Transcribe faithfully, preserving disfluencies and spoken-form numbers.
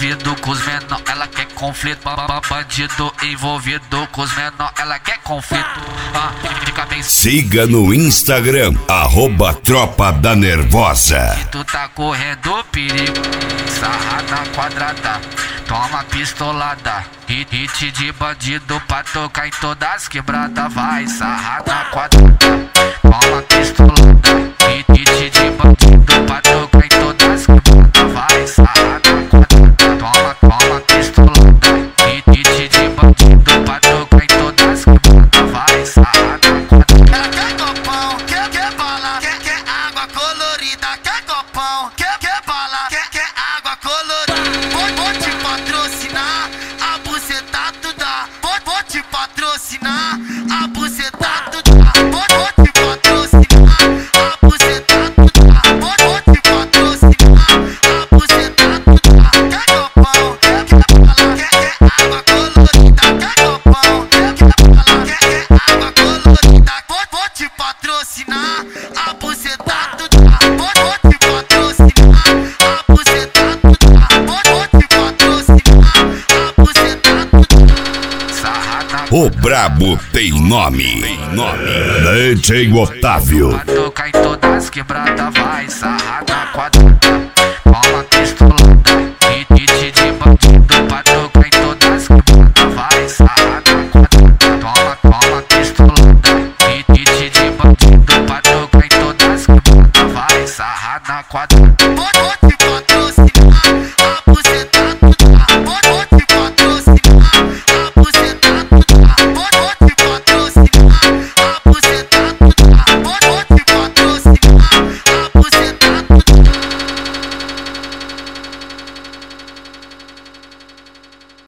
envolvido com os menor, ela quer conflito. Bandido envolvido com os menor, ela quer conflito. Ah, fica bem. Siga no Instagram, arroba Tropa da Nervosa. Se tu tá correndo perigo, sarra na quadrada, toma pistolada. Hit, hit de bandido pra tocar em todas as quebradas. Vai, sarra na quadrada, toma pistolada. Hit, hit de bandido pra tocar em todas as quebradas. Vai, sarra na quadrada, toma, toma pistolada. Hit, hit de bandido pra tocar em todas as quebradas. Vai, sarra na quadrada. Ela quer copão, quer, quer bala, quer, quer água colorida. Quer copão, quer, quer bala, quer, quer água colorida. Vou, vou te patrocinar, a buceta tu dá. Vou, vou te patrocinar, a buceta tu dá. Vou, vou te patrocinar, a buceta tu dá. Vou, vou te patrocinar, a buceta tu dá. Quer copão, quer, quer bala, quer, quer água colorida. Quer copão, quer, quer bala, quer, quer água colorida. Vou, vou te patrocinar, a buceta tu dá. Vou, vou te patrocinar, a buceta tu dá. Vou, vou te patrocinar, a buceta tu dá. Sarra na O brabo tem nome, tem nome. D J Otávio. pra tocar em todas as quebradas. Vai, sarra na quadrada, toma pistolada. Hit, hit de bandido pra tocar em todas as quebradas. Vai, sarra na quadrada, toma, toma pistolada. Hit, hit de bandido pra tocar em todas as quebradas. Vai, sarra na quadrada. Vou